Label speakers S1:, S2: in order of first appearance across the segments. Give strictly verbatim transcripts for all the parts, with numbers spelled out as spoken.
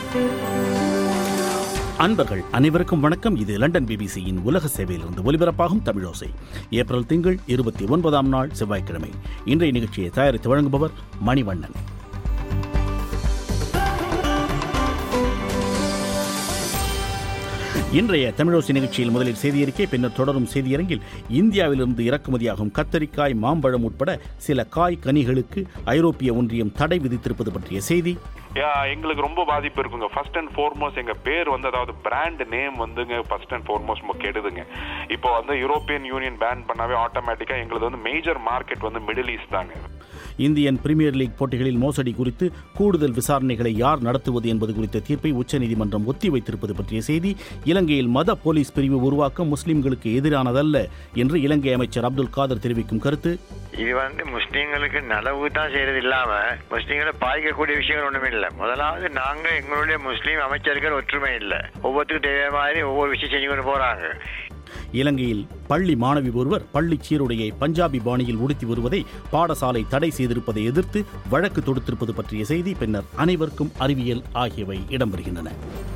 S1: அன்பர்கள் அனைவருக்கும் வணக்கம். இது லண்டன் பிபிசியின் உலக சேவையிலிருந்து ஒலிபரப்பாகும் தமிழோசை. ஏப்ரல் திங்கள் இருபத்தி ஒன்பதாம் நாள் செவ்வாய்க்கிழமை. இன்றைய நிகழ்ச்சியை தயாரித்து வழங்குபவர் மணிவண்ணன். இன்றைய தமிழோசை நிகழ்ச்சியில் முதலில் செய்தியறிக்கை, பின்னர் தொடரும் செய்தியரங்கில் இந்தியாவிலிருந்து இறக்குமதியாகும் கத்தரிக்காய், மாம்பழம் உட்பட சில காய் கனிகளுக்கு ஐரோப்பிய ஒன்றியம் தடை விதித்திருப்பது பற்றிய செய்தி.
S2: எங்களுக்கு ரொம்ப பாதிப்பு இருக்குங்க. ஃபர்ஸ்ட் அண்ட் ஃபார்மோஸ்ட் எங்க பேர் வந்து, அதாவது பிராண்ட் நேம் வந்துங்க ஃபர்ஸ்ட் அண்ட் ஃபார்மோஸ்ட் கெடுதுங்க. இப்போ வந்து யூரோப்பியன் யூனியன் பேன் பண்ணாவே ஆட்டோமேட்டிக்கா எங்களுக்கு வந்து மேஜர் மார்க்கெட் வந்து மிடில் ஈஸ்ட் தாங்க.
S1: இந்தியன் பிரீமியர் லீக் போட்டிகளில் மோசடி குறித்து கூடுதல் விசாரணைகளை யார் நடத்துவது என்பது குறித்த தீர்ப்பை உச்சநீதிமன்றம் ஒத்திவைத்திருப்பது பற்றிய செய்தி. இலங்கையில் மத போலீஸ் பிரிவு உருவாக்கம் முஸ்லிம்களுக்கு எதிரானதல்ல என்று இலங்கை அமைச்சர் அப்துல் காதர் தெரிவிக்கும் கருத்து.
S3: இது வந்து முஸ்லீம்களுக்கு நலவு தான் செய்யறது இல்லாம முஸ்லீம்களை பாதிக்கக்கூடிய விஷயங்கள் ஒண்ணுமே இல்லை. முதலாவது நாங்க எங்களுடைய முஸ்லீம் அமைச்சர்கள் ஒற்றுமை இல்லை. ஒவ்வொருத்தருக்கும் தேவையான மாதிரி ஒவ்வொரு விஷயம் செஞ்சு கொண்டு போறாங்க.
S1: இலங்கையில் பள்ளி மாணவி ஒருவர் பள்ளி சீருடையை பஞ்சாபி பாணியில் உடுத்தி வருவதை பாடசாலை தடை செய்திருப்பதை எதிர்த்து வழக்கு தொடுத்திருப்பது பற்றிய செய்தி. பின்னர் அனைவருக்கும் அறிவியல் ஆகியவை இடம்பெறுகின்றன.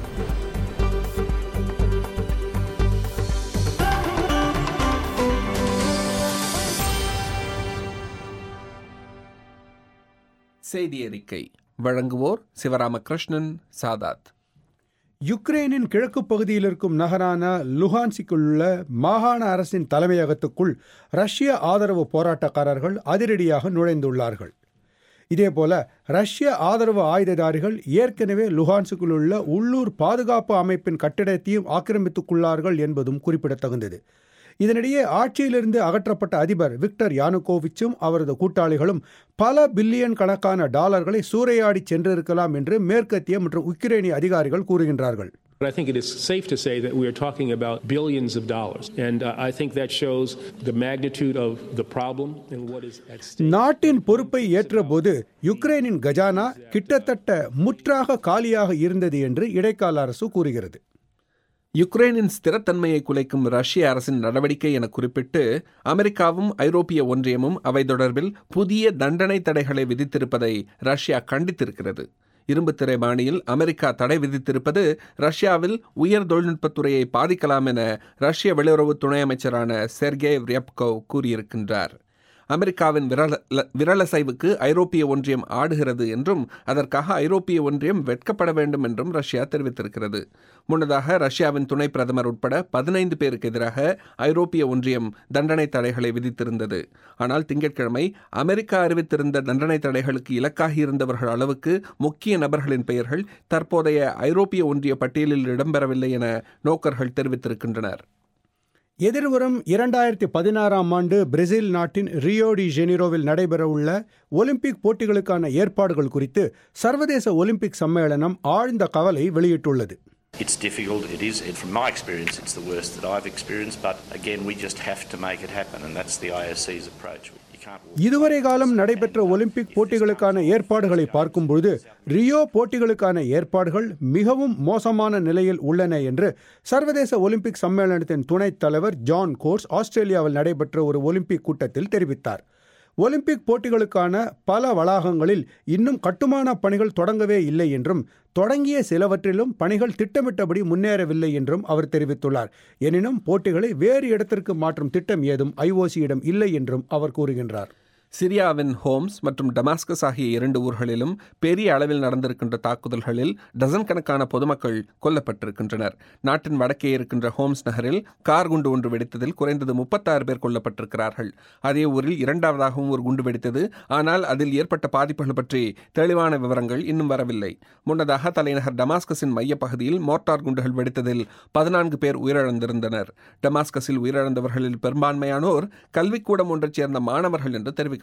S4: செய்தி அறிக்கை வழங்குவோர் சிவராமகிருஷ்ணன் சாதாத்.
S5: யுக்ரைனின் கிழக்கு பகுதியில் இருக்கும் நகரான லுஹான்ஸ்கில் உள்ள மாகாண அரசின் தலைமையகத்துக்குள் ரஷ்ய ஆதரவு போராட்டக்காரர்கள் அதிரடியாக நுழைந்துள்ளார்கள். இதேபோல ரஷ்ய ஆதரவு ஆயுததாரிகள் ஏற்கனவே லுஹான்ஸ்கில் உள்ள உள்ளூர் பாதுகாப்பு அமைப்பின் கட்டிடத்தையும் ஆக்கிரமித்துள்ளார்கள் என்பதும் குறிப்பிடத்தகுந்தது. இதனிடையே ஆட்சியிலிருந்து அகற்றப்பட்ட அதிபர் விக்டர் யானுகோவிச்சும் அவரது கூட்டாளிகளும் பல பில்லியன் கணக்கான டாலர்களை சூறையாடி சென்றிருக்கலாம் என்று மேற்கத்திய மற்றும் உக்ரைனிய அதிகாரிகள் கூறுகின்றார்கள்.
S6: I think it is safe to say that we are talking about billions of dollars, and uh, I think that shows the magnitude of the problem and what is at stake.
S5: நாட்டின் பொறுப்பை ஏற்றபோது யுக்ரைனின் கஜானா கிட்டத்தட்ட முற்றாக காலியாக இருந்தது என்று இடைக்கால அரசு கூறுகிறது.
S4: யுக்ரைனின் ஸ்திரத்தன்மையை குலைக்கும் ரஷ்ய அரசின் நடவடிக்கை என குறிப்பிட்டு அமெரிக்காவும் ஐரோப்பிய ஒன்றியமும் அவை தொடர்பில் புதிய தண்டனை தடைகளை விதித்திருப்பதை ரஷ்யா கண்டித்திருக்கிறது. இரும்பு திரை பாணியில் அமெரிக்கா தடை விதித்திருப்பது ரஷ்யாவில் உயர் தொழில்நுட்பத்துறையை பாதிக்கலாம் என ரஷ்ய வெளியுறவு துணை அமைச்சரான செர்கே ரியப்கோவ் கூறியிருக்கின்றார். அமெரிக்காவின் விரல விரலசைவுக்கு ஐரோப்பிய ஒன்றியம் ஆடுகிறது என்றும் அதற்காக ஐரோப்பிய ஒன்றியம் வெட்கப்பட வேண்டும் என்றும் ரஷ்யா தெரிவித்திருக்கிறது. முன்னதாக ரஷ்யாவின் துணை பிரதமர் உட்பட பதினைந்து பேருக்கு எதிராக ஐரோப்பிய ஒன்றியம் தண்டனை தடைகளை விதித்திருந்தது. ஆனால் திங்கட்கிழமை அமெரிக்கா அறிவித்திருந்த தண்டனை தடைகளுக்கு இலக்காகி இருந்தவர்கள் அளவுக்கு முக்கிய நபர்களின் பெயர்கள் தற்போதைய ஐரோப்பிய ஒன்றிய பட்டியலில் இடம்பெறவில்லை என நோக்கர்கள் தெரிவித்திருக்கின்றனர்.
S5: எதிர்வரும் இரண்டாயிரத்தி பதினாறாம் ஆண்டு பிரேசில் நாட்டின் ரியோ டி ஜெனிரோவில் நடைபெறவுள்ள ஒலிம்பிக் போட்டிகளுக்கான ஏற்பாடுகள் குறித்து சர்வதேச ஒலிம்பிக் சம்மேளனம் ஆழ்ந்த கவலை வெளியிட்டுள்ளது.
S7: It's difficult, it is, and from my experience it's the worst that I've experienced, but again we just have to make it happen, and that's the I O C's approach.
S5: இதுவரை காலம் நடைபெற்ற Olympic போட்டிகளுக்கான ஏற்பாடுகளை பார்க்கும்பொழுது Rio போட்டிகளுக்கான ஏற்பாடுகள் மிகவும் மோசமான நிலையில் உள்ளன என்று சர்வதேச ஒலிம்பிக் சம்மேளனத்தின் துணைத் தலைவர் ஜான் கோர்ஸ் ஆஸ்திரேலியாவில் நடைபெற்ற ஒரு ஒலிம்பிக் கூட்டத்தில் தெரிவித்தார். ஒலிம்பிக் போட்டிகளுக்கான பல வளாகங்களில் இன்னும் கட்டுமான பணிகள் தொடங்கவே இல்லை என்றும் தொடங்கிய சிலவற்றிலும் பணிகள் திட்டமிட்டபடி முன்னேறவில்லை என்றும் அவர் தெரிவித்துள்ளார். எனினும் போட்டிகளை வேறு இடத்திற்கு மாற்றும் திட்டம் ஏதும் ஐஓசியிடம் இல்லை என்றும் அவர் கூறுகின்றார்.
S4: சிரியாவின் ஹோம்ஸ் மற்றும் டமாஸ்கஸ் ஆகிய இரண்டு ஊர்களிலும் பெரிய அளவில் நடந்திருக்கின்ற தாக்குதல்களில் டசன் கணக்கான பொதுமக்கள் கொல்லப்பட்டிருக்கின்றனர். நாட்டின் வடக்கே இருக்கின்ற ஹோம்ஸ் நகரில் கார் குண்டு ஒன்று வெடித்ததில் குறைந்தது முப்பத்தாறு பேர் கொல்லப்பட்டிருக்கிறார்கள். அதே ஊரில் இரண்டாவதாகவும் ஒரு குண்டு வெடித்தது. ஆனால் அதில் ஏற்பட்ட பாதிப்புகள் பற்றி தெளிவான விவரங்கள் இன்னும் வரவில்லை. முன்னதாக தலைநகர் டமாஸ்கஸின் மையப்பகுதியில் மோர்டார் குண்டுகள் வெடித்ததில் பதினான்கு பேர் உயிரிழந்திருந்தனர். டமாஸ்கஸில் உயிரிழந்தவர்களில் பெரும்பான்மையானோர் கல்விக்கூடம் ஒன்றைச் சேர்ந்த மாணவர்கள் என்று தெரிவித்தார்.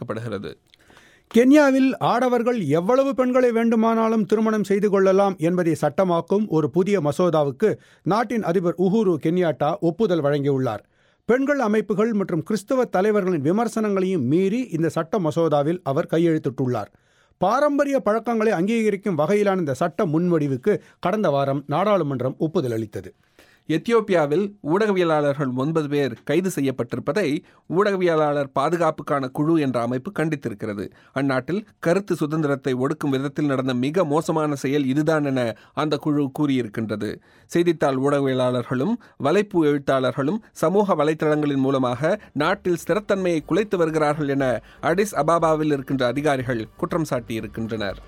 S5: கென்யாவில் ஆடவர்கள் எவ்வளவு பெண்களை வேண்டுமானாலும் திருமணம் செய்து கொள்ளலாம் என்பதை சட்டமாக்கும் ஒரு புதிய மசோதாவுக்கு நாட்டின் அதிபர் உஹுரு கென்யாட்டா ஒப்புதல் வழங்கியுள்ளார். பெண்கள் அமைப்புகள் மற்றும் கிறிஸ்தவ தலைவர்களின் விமர்சனங்களையும் மீறி இந்த சட்ட மசோதாவில் அவர் கையெழுத்திட்டுள்ளார். பாரம்பரிய பழக்கங்களை அங்கீகரிக்கும் வகையிலான இந்த சட்ட முன்வடிவுக்கு கடந்த வாரம் நாடாளுமன்றம் ஒப்புதல் அளித்தது.
S4: எத்தியோப்பியாவில் ஊடகவியலாளர்கள் ஒன்பது பேர் கைது செய்யப்பட்டிருப்பதை ஊடகவியலாளர் பாதுகாப்புக்கான குழு என்ற அமைப்பு கண்டித்திருக்கிறது. அந்நாட்டில் கருத்து சுதந்திரத்தை ஒடுக்கும் விதத்தில் நடந்த மிக மோசமான செயல் இதுதான் என அந்த குழு கூறியிருக்கின்றது. செய்தித்தாள் ஊடகவியலாளர்களும் வலைப்பு எழுத்தாளர்களும் சமூக வலைத்தளங்களின் மூலமாக நாட்டில் ஸ்திரத்தன்மையை குலைத்து வருகிறார்கள் என அடிஸ் அபாபாவில் இருக்கின்ற அதிகாரிகள் குற்றம் சாட்டியிருக்கின்றனர்.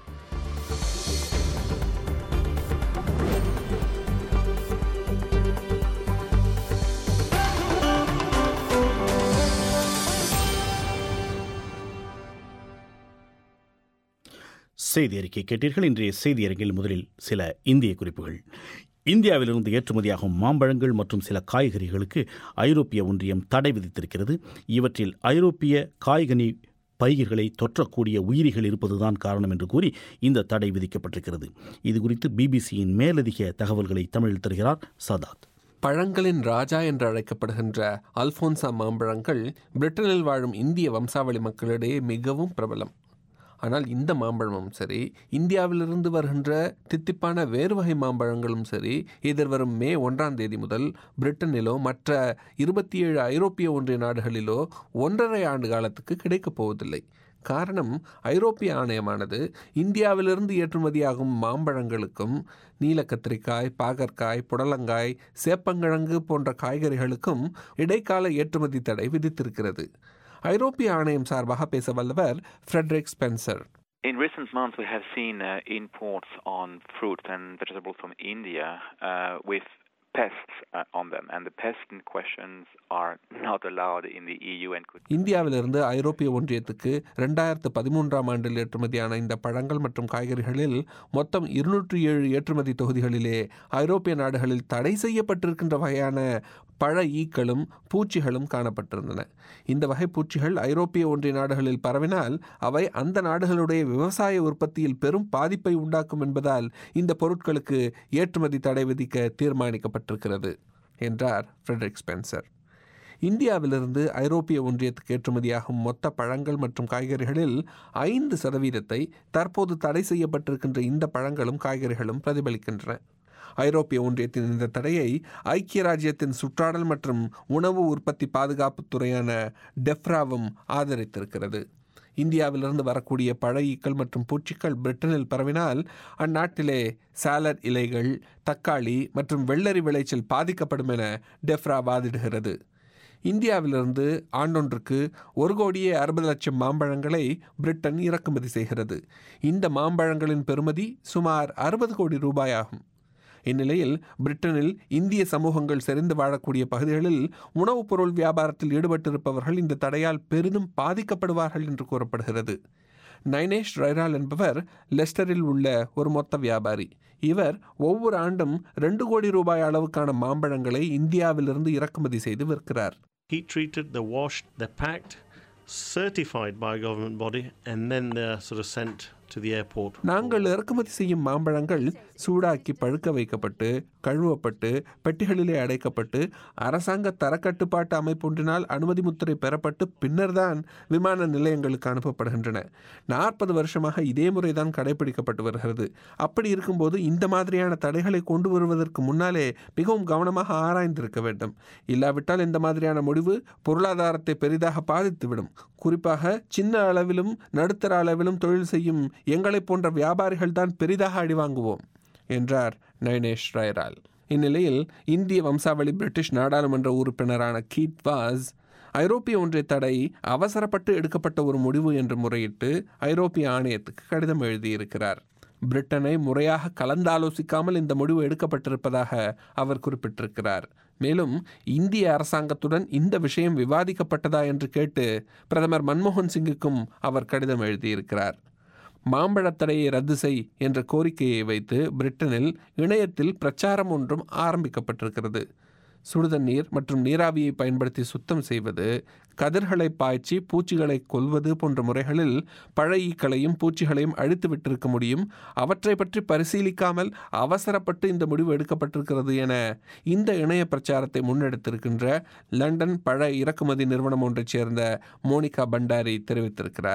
S1: செய்தி அறிக்கை கேட்டீர்கள். இன்றைய செய்தி அரங்கில் முதலில் சில இந்திய குறிப்புகள். இந்தியாவிலிருந்து ஏற்றுமதியாகும் மாம்பழங்கள் மற்றும் சில காய்கறிகளுக்கு ஐரோப்பிய ஒன்றியம் தடை விதித்திருக்கிறது. இவற்றில் ஐரோப்பிய காய்கனி பயிர்களை தொற்றக்கூடிய உயிரிகள் இருப்பதுதான் காரணம் என்று கூறி இந்த தடை விதிக்கப்பட்டிருக்கிறது. இதுகுறித்து பிபிசியின் மேலதிக தகவல்களை தமிழில் தருகிறார் சதாத்.
S4: பழங்களின் ராஜா என்று அழைக்கப்படுகின்ற அல்போன்சா மாம்பழங்கள் பிரிட்டனில் வாழும் இந்திய வம்சாவளி மக்களிடையே மிகவும் பிரபலம். ஆனால் இந்த மாம்பழமும் சரி, இந்தியாவிலிருந்து வருகின்ற தித்திப்பான வேறு வகை மாம்பழங்களும் சரி, எதிர்வரும் மே ஒன்றாம் தேதி முதல் பிரிட்டனிலோ மற்ற இருபத்தி ஏழு ஐரோப்பிய ஒன்றிய நாடுகளிலோ ஒன்றரை ஆண்டு காலத்துக்கு கிடைக்கப் போவதில்லை. காரணம், ஐரோப்பிய ஆணையமானது இந்தியாவிலிருந்து ஏற்றுமதியாகும் மாம்பழங்களுக்கும் நீல கத்திரிக்காய், பாகற்காய், புடலங்காய், சேப்பங்கிழங்கு போன்ற காய்கறிகளுக்கும் இடைக்கால ஏற்றுமதி தடை விதித்திருக்கிறது. ஐரோப்பிய ஆணையம் சார்பாக பேச வல்லவர் Frederick Spencer.
S8: In recent months, we have seen uh, imports on fruits and vegetables from India uh, with pests uh, on them, and the pests in questions are not allowed in the E U and could...
S4: இந்தியாவிலிருந்து ஐரோப்பிய ஒன்றியத்துக்கு இரண்டாயிரத்து பதிமூன்றாம் ஆண்டில் ஏற்றுமதியான இந்த பழங்கள் மற்றும் காய்கறிகளில் மொத்தம் இருநூற்றி ஏழு ஏற்றுமதி தொகுதிகளிலே ஐரோப்பிய நாடுகளில் தடை செய்யப்பட்டிருக்கின்ற வகையான பழ ஈக்களும் பூச்சிகளும் காணப்பட்டிருந்தன. இந்த வகை பூச்சிகள் ஐரோப்பிய ஒன்றிய நாடுகளில் பரவினால் அவை அந்த நாடுகளுடைய விவசாய உற்பத்தியில் பெரும் பாதிப்பை உண்டாக்கும் என்பதால் இந்த பொருட்களுக்கு ஏற்றுமதி தடை விதிக்க தீர்மானிக்கப்பட்டிருக்கிறது என்றார் ஃப்ரெட்ரிக் ஸ்பென்சர். இந்தியாவிலிருந்து ஐரோப்பிய ஒன்றியத்துக்கு ஏற்றுமதியாகும் மொத்த பழங்கள் மற்றும் காய்கறிகளில் ஐந்து சதவீதத்தை தற்போது தடை செய்யப்பட்டிருக்கின்ற இந்த பழங்களும் காய்கறிகளும் பிரதிபலிக்கின்றன. ஐரோப்பிய ஒன்றியத்தின் இந்த தடையை ஐக்கிய ராஜ்யத்தின் சுற்றாடல் மற்றும் உணவு உற்பத்தி பாதுகாப்பு துறையான டெஃப்ராவும் ஆதரித்திருக்கிறது. இந்தியாவிலிருந்து வரக்கூடிய பழ ஈக்கள் மற்றும் பூச்சிகள் பிரிட்டனில் பரவினால் அந்நாட்டிலே சாலட் இலைகள், தக்காளி மற்றும் வெள்ளரி விளைச்சல் பாதிக்கப்படும் என டெஃப்ரா வாதிடுகிறது. இந்தியாவிலிருந்து ஆண்டொன்றுக்கு ஒரு கோடியே அறுபது லட்சம் மாம்பழங்களை பிரிட்டன் இறக்குமதி செய்கிறது. இந்த மாம்பழங்களின் பெறுமதி சுமார் அறுபது கோடி ரூபாய் ஆகும். இந்நிலையில் பிரிட்டனில் இந்திய சமூகங்கள் செறிந்து வாழக்கூடிய பகுதிகளில் உணவுப் பொருள் வியாபாரத்தில் ஈடுபட்டிருப்பவர்கள் இந்த தடையால் பெரிதும் பாதிக்கப்படுவார்கள் என்று கூறப்படுகிறது. நைனேஷ் ரைரால் என்பவர் லெஸ்டரில் உள்ள ஒரு மொத்த வியாபாரி. இவர் ஒவ்வொரு ஆண்டும் ரெண்டு கோடி ரூபாய் அளவுக்கான மாம்பழங்களை இந்தியாவிலிருந்து இறக்குமதி செய்து விற்கிறார்.
S9: He treated, they're washed, they're packed, certified by a government body, and then they're sort of sent to the airport.
S4: நாங்கள் இறக்குமதி செய்யும் மாம்பழங்கள் சூடாக்கி பழுக்க வைக்கப்பட்டு கழுவப்பட்டு பெட்டிகளிலே அடைக்கப்பட்டு அரசாங்க தரக்கட்டுப்பாட்டு அமைப்பொன்றினால் அனுமதி முத்திரை பெறப்பட்டு பின்னர் தான் விமான நிலையங்களுக்கு அனுப்பப்படுகின்றன. நாற்பது வருஷமாக இதே முறைதான் கடைபிடிக்கப்பட்டு வருகிறது. அப்படி இருக்கும்போது இந்த மாதிரியான தடைகளை கொண்டு வருவதற்கு முன்னாலே மிகவும் கவனமாக ஆராய்ந்திருக்க வேண்டும். இல்லாவிட்டால் இந்த மாதிரியான முடிவு பொருளாதாரத்தை பெரிதாக பாதித்துவிடும். குறிப்பாக சின்ன அளவிலும் நடுத்தர அளவிலும் தொழில் செய்யும் எங்களை போன்ற வியாபாரிகள் தான் பெரிதாக அடிவாங்குவோம் என்றார் நைனேஷ் ரைரால். இந்நிலையில் இந்திய வம்சாவளி பிரிட்டிஷ் நாடாளுமன்ற உறுப்பினரான கீத் வாஸ் ஐரோப்பிய ஒன்றிய தடை அவசரப்பட்டு எடுக்கப்பட்ட ஒரு முடிவு என்று முறையிட்டு ஐரோப்பிய ஆணையத்துக்கு கடிதம் எழுதியிருக்கிறார். பிரிட்டனை முறையாக கலந்தாலோசிக்காமல் இந்த முடிவு எடுக்கப்பட்டிருப்பதாக அவர் குறிப்பிட்டிருக்கிறார். மேலும் இந்திய அரசாங்கத்துடன் இந்த விஷயம் விவாதிக்கப்பட்டதா என்று கேட்டு பிரதமர் மன்மோகன் சிங்குக்கும் அவர் கடிதம் எழுதியிருக்கிறார். மாம்பழத் தடையை ரத்து செய் என்ற கோரிக்கையை வைத்து பிரிட்டனில் இணையத்தில் பிரச்சாரம் ஒன்றும் ஆரம்பிக்கப்பட்டிருக்கிறது. சுடுதண்ணீர் மற்றும் நீராவியை பயன்படுத்தி சுத்தம் செய்வது, கதிர்களை பாய்ச்சி பூச்சிகளை கொல்வது போன்ற முறைகளில் பழ ஈக்களையும் பூச்சிகளையும் அழித்து விட்டிருக்க முடியும். அவற்றை பற்றி பரிசீலிக்காமல் அவசரப்பட்டு இந்த முடிவு எடுக்கப்பட்டிருக்கிறது என இந்த இணைய பிரச்சாரத்தை முன்னெடுத்திருக்கின்ற லண்டன் பழ இறக்குமதி நிறுவனம் ஒன்றைச் சேர்ந்த மோனிகா பண்டாரி தெரிவித்திருக்கிறார்.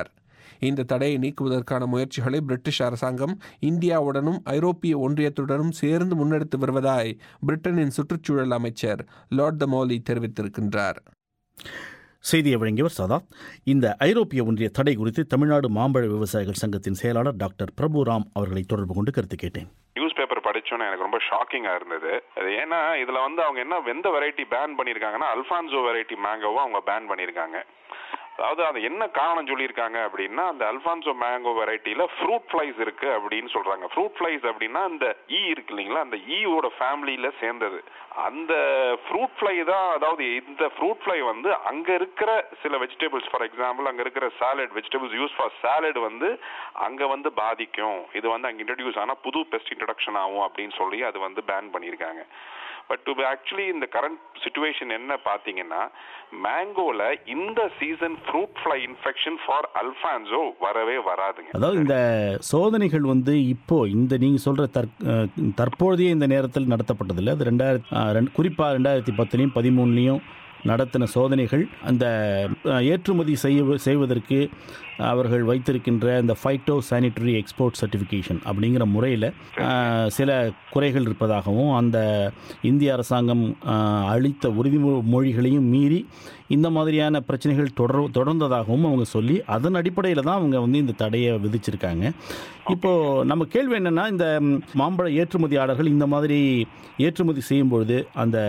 S4: இந்த தடையை நீக்குவதற்கான முயற்சிகளை பிரிட்டிஷ் அரசாங்கம் இந்தியாவுடனும் ஐரோப்பிய ஒன்றியத்துடனும் சேர்ந்து முன்னெடுத்து வருவதாய் பிரிட்டனின் சுற்றுச்சூழல் அமைச்சர் லார்ட் த மௌலி தெரிவித்திருக்கின்றார்.
S1: செய்தியை வழங்கியவர் சதாத். இந்த ஐரோப்பிய ஒன்றிய தடை குறித்து தமிழ்நாடு மாம்பழ விவசாயிகள் சங்கத்தின் செயலாளர் டாக்டர் பிரபுராம் அவர்களை தொடர்பு கொண்டு கருத்து கேட்டேன்.
S2: நியூஸ் பேப்பர் படிச்சோன்னு எனக்கு ரொம்ப ஷாக்கிங்கா இருந்தது. அது ஏன்னா இதுல வந்து அவங்க என்ன எந்த வெரைட்டி பேன் பண்ணிருக்காங்கன்னா அல்ஃபான்சோ வெரைட்டி மேங்கோவை அவங்க பேன் பண்ணிருக்காங்க. அதாவது அது என்ன காரணம் சொல்லியிருக்காங்க அப்படின்னா அந்த அல்ஃபான்சோ மேங்கோ வெரைட்டியில ஃப்ரூட் ஃப்ளைஸ் இருக்கு அப்படின்னு சொல்றாங்க. ஃப்ரூட் ஃப்ளைஸ் அப்படின்னா அந்த ஈ இருக்கு இல்லைங்களா, அந்த ஈயோட ஃபேமிலியில சேர்ந்தது. அந்த ஃப்ரூட் ஃப்ளை தான், அதாவது இந்த ஃப்ரூட் ஃப்ளை வந்து அங்க இருக்கிற சில வெஜிடபிள்ஸ், ஃபார் எக்ஸாம்பிள் அங்க இருக்கிற salad vegetables use for salad வந்து அங்க வந்து பாதிக்கும். இது வந்து அங்க இன்ட்ரடியூஸ் ஆனா புது பெஸ்ட் இன்ட்ரடக்ஷன் ஆகும் அப்படின்னு சொல்லி அது வந்து பேன் பண்ணியிருக்காங்க. பட் டு ஆக்சுவலி இந்த கரண்ட் சிச்சுவேஷன் என்ன பார்த்தீங்கன்னா மேங்கோல இந்த season fruit fly infection for Alphonso வரவே வராதுங்க.
S1: அதாவது இந்த சோதனைகள் வந்து இப்போ இந்த நீங்க சொல்ற தற்போதைய இந்த நேரத்தில் நடத்தப்பட்டதில்லை. அது ரெண்டாயிரத்தி குறிப்பாக ரெண்டாயிரத்தி பத்துலையும் பதிமூணுலையும் நடத்தின சோதனைகள் அந்த ஏற்றுமதி செய்ய செய்வதற்கு அவர்கள் வைத்திருக்கின்ற இந்த ஃபைட்டோ சானிட்டரி எக்ஸ்போர்ட் சர்டிஃபிகேஷன் அப்படிங்கிற முறையில் சில குறைகள் இருப்பதாகவும் அந்த இந்திய அரசாங்கம் அளித்த உறுதிமொழிகளையும் மீறி இந்த மாதிரியான பிரச்சனைகள் தொடர் தொடர்ந்ததாகவும் அவங்க சொல்லி அதன் அடிப்படையில் தான் அவங்க வந்து இந்த தடையை விதிச்சிருக்காங்க. இப்போது நம்ம கேள்வி என்னென்னா, இந்த மாம்பழ ஏற்றுமதியாளர்கள் இந்த மாதிரி ஏற்றுமதி செய்யும் பொழுது அந்த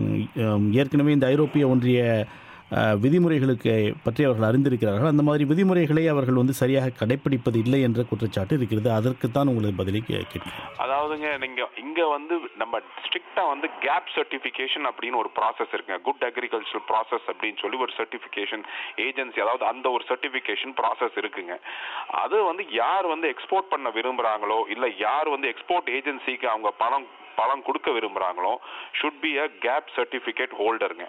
S1: ஏற்கனவே இந்த ஐரோப்பிய ஒன்றிய விதிமுறைகளுக்கு பற்றி அவர்கள் அறிந்திருக்கிறார்கள். அந்த மாதிரி விதிமுறைகளை அவர்கள் வந்து சரியாக கடைபிடிப்பது இல்லை என்ற குற்றச்சாட்டு இருக்கிறது. அதற்குத்தான் உங்களுக்கு பதிலை கேட்கிறேன்.
S2: அதாவதுங்க நீங்க இங்க வந்து நம்ம ஸ்ட்ரிக்டா வந்து கேப் சர்டிபிகேஷன் அப்படின்னு ஒரு ப்ராசஸ் இருக்குங்க. குட் அக்ரிகல்ச்சர் ப்ராசஸ் அப்படின்னு சொல்லி ஒரு சர்டிபிகேஷன் ஏஜென்சி, அதாவது அந்த ஒரு சர்டிபிகேஷன் ப்ராசஸ் இருக்குங்க. அது வந்து யார் வந்து எக்ஸ்போர்ட் பண்ண விரும்புறாங்களோ இல்ல யார் வந்து எக்ஸ்போர்ட் ஏஜென்சிக்கு அவங்க பணம் பணம் கொடுக்க விரும்புறாங்களோ should be a GAP certificate ஹோல்டருங்க.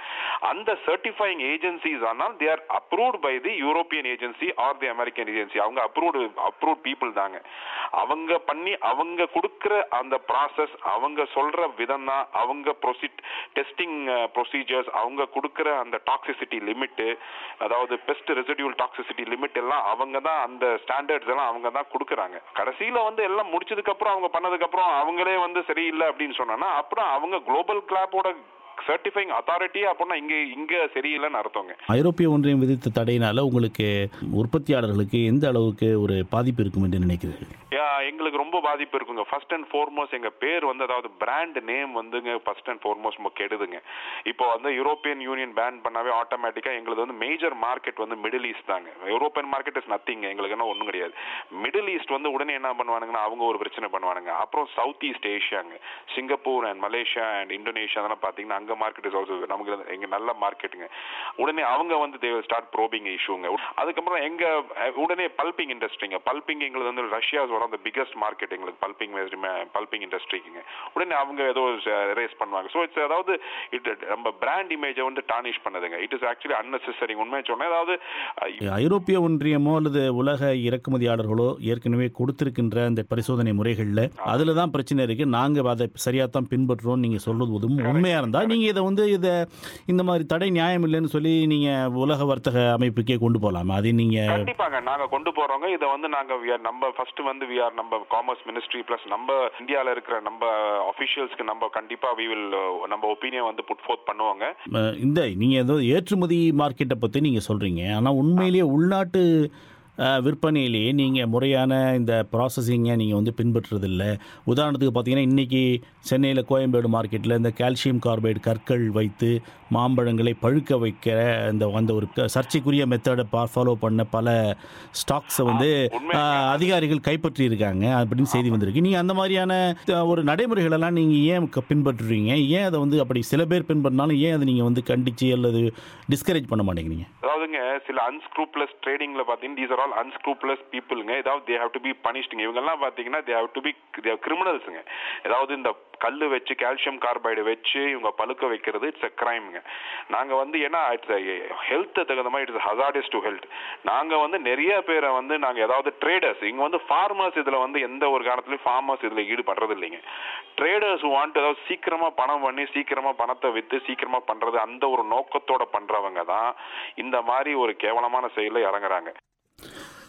S2: அந்த சர்டிஃபைங் ஏஜென்சிஸ் ஆனால் they are approved by the European agency or the American agency. அவங்க அப்ரூவ்டு அப்ரூவ்ட் பீப்புள் தாங்க. அவங்க பண்ணி அவங்க கொடுக்கிற அந்த ப்ராசஸ், அவங்க சொல்ற விதம் தான், அவங்க ப்ரொசீட் டெஸ்டிங் ப்ரொசீஜர்ஸ், அவங்க கொடுக்கிற அந்த டாக்ஸிசிட்டி லிமிட், அதாவது பெஸ்ட் ரெசிடியூல் டாக்ஸிசிட்டி லிமிட் எல்லாம் அவங்க தான், அந்த ஸ்டாண்டர்ட்ஸ் எல்லாம் அவங்க தான் கொடுக்குறாங்க. கடைசியில வந்து எல்லாம் முடிச்சதுக்கு அப்புறம் அவங்க பண்ணதுக்கு அப்புறம் அவங்களே வந்து சரியில்லை அப்படின்னு சொன்னா அப்புறம் அவங்க குளோபல் கிளாப்போட சர்டிஃபைங் அத்தாரிட்டி அப்படின்னா இங்க இங்க சரியில்லைன்னு அர்த்தங்க.
S1: ஐரோப்பிய ஒன்றியம் விதித்த தடையினால உங்களுக்கு உற்பத்தியாளர்களுக்கு எந்த அளவுக்கு ஒரு பாதிப்பு இருக்கும் என்று நினைக்கிறீர்கள்?
S2: எங்களுக்கு ரொம்ப பாதிப்பு இருக்குங்க. ஃபர்ஸ்ட் அண்ட் ஃபார்மோஸ்ட் எங்க பேர் வந்து, அதாவது பிராண்ட் நேம் வந்துங்க ஃபர்ஸ்ட் அண்ட் ஃபார்மோஸ்ட் கெடுதுங்க. இப்போ வந்து யூரோப்பியன் யூனியன் பேன் பண்ணாவே ஆட்டோமேட்டிக்கா எங்களுக்கு வந்து மேஜர் மார்க்கெட் வந்து மிடில் ஈஸ்ட் தாங்க. யூரோப்பியன் மார்க்கெட் இஸ் நத்திங், எங்களுக்கு என்ன ஒன்றும் கிடையாது. மிடில் ஈஸ்ட் வந்து உடனே என்ன பண்ணுவானுங்கன்னா அவங்க ஒரு பிரச்சனை பண்ணுவானுங்க. அப்புறம் சவுத் ஈஸ்ட் ஏஷியாங்க, Singapore and Malaysia and Indonesia அதெல்லாம் பாத்தீங்கன்னா அங்க மார்க்கெட் இஸ் ஆல்சோ நமக்கு எங்க நல்ல மார்க்கெட்டுங்க. உடனே அவங்க வந்து தே ஸ்டார்ட் ப்ரோபிங் இஷ்யூங்க. அதுக்கப்புறம் எங்க உடனே பல்பிங் இண்டஸ்ட்ரிங்க, பல்பிங் எங்களுக்கு வந்து Russia one of the biggest market எங்களுக்கு பல்பிங் பல்பிங் இண்டஸ்ட்ரிக்குங்க. உடனே அவங்க ஏதோ ரேஸ் பண்ணுவாங்க. ஸோ இட்ஸ் அதாவது இது நம்ம பிராண்ட் இமேஜை வந்து டானிஷ் பண்ணுதுங்க. It is actually unnecessary. உண்மையை சொன்னேன். அதாவது
S1: ஐரோப்பிய ஒன்றியமோ அல்லது உலக இறக்குமதியாளர்களோ ஏற்கனவே கொடுத்திருக்கின்ற அந்த பரிசோதனை முறைகளில் அதில் தான் பிரச்சனை இருக்கு, நாங்கள் அதை சரியாக தான் பின்பற்றுறோம் நீங்க சொல்றது உண்மையா இருந்தா நீங்க இதை வந்து இதை இந்த மாதிரி தடை நியாயம் இல்லைன்னு சொல்லி நீங்க உலக வர்த்தக அமைப்புக்கே கொண்டு போகலாமா? அதை நீங்க
S2: கண்டிப்பாங்க நாங்க கொண்டு போறோங்க. இதை வந்து நாங்க நம்ம ஃபர்ஸ்ட் வந்து வி ஆர் நம்ம காமர்ஸ் மினிஸ்ட்ரி பிளஸ் நம்ம இந்தியாவில் இருக்கிற நம்ம அஃபிஷியல்ஸ்க்கு நம்ம கண்டிப்பா வி வில் நம்ம ஒப்பீனியன் வந்து புட் ஃபோர்த் பண்ணுவாங்க.
S1: இந்த நீங்க ஏதோ ஏற்றுமதி மார்க்கெட்டை பத்தி நீங்க சொல்றீங்க, ஆனா உண்மையிலேயே உள்நாட்டு விற்பனையிலேயே நீங்கள் முறையான இந்த ப்ராசஸிங்கை நீங்கள் வந்து பின்பற்றுறதில்லை. உதாரணத்துக்கு பார்த்தீங்கன்னா இன்றைக்கி சென்னையில் கோயம்பேடு மார்க்கெட்டில் இந்த கால்சியம் கார்பைடு கற்கள் வைத்து மாம்பழங்களை பழுக்க வைக்கிற இந்த அந்த ஒரு சர்ச்சைக்குரிய மெத்தடை ஃபாலோ பண்ண பல ஸ்டாக்ஸை வந்து அதிகாரிகள் கைப்பற்றி இருக்காங்க அப்படின்னு செய்தி வந்திருக்கு. நீங்கள் அந்த மாதிரியான ஒரு நடைமுறைகளெல்லாம் நீங்கள் ஏன் பின்பற்றுறீங்க? ஏன் அதை வந்து அப்படி சில பேர் பின்பற்றினாலும் ஏன் அதை நீங்கள் வந்து கண்டித்து அல்லது டிஸ்கரேஜ் பண்ண மாட்டேங்கிறீங்க?
S2: அதாவதுங்க சில அன்ஸ்க்ரூப்லஸ் ட்ரேடிங்ல பார்த்தீங்கன்னா these are all unscrupulous peopleங்க. ஏதாவது they have to be punished. இவங்கெல்லாம் பார்த்தீங்கன்னா they have to be they are criminalsங்க. ஏதாவது இந்த கல்லு வச்சு கால்சியம் கார்பைடு வச்சு இவங்க பழுக்க வைக்கிறது இட்ஸ் அ கிரைம்ங்க. நாங்க வந்து ஏன்னா இட்ஸ் ஹெல்த் தகுந்த மாதிரி இட்ஸ் ஹசார்டஸ் டு ஹெல்த். நாங்க வந்து நிறைய பேரை வந்து நாங்க ஏதாவது ட்ரேடர்ஸ் இங்க வந்து ஃபார்மர்ஸ் இதுல வந்து எந்த ஒரு காலத்துலயும் ஃபார்மர்ஸ் இதுல ஈடுபடுறது இல்லைங்க. ட்ரேடர்ஸ் வாண்ட் ஏதாவது சீக்கிரமா பணம் பண்ணி சீக்கிரமா பணத்தை வித்து சீக்கிரமா பண்றது அந்த ஒரு நோக்கத்தோட பண்றவங்க தான் இந்த மாதிரி ஒரு கேவலமான செயல இறங்குறாங்க.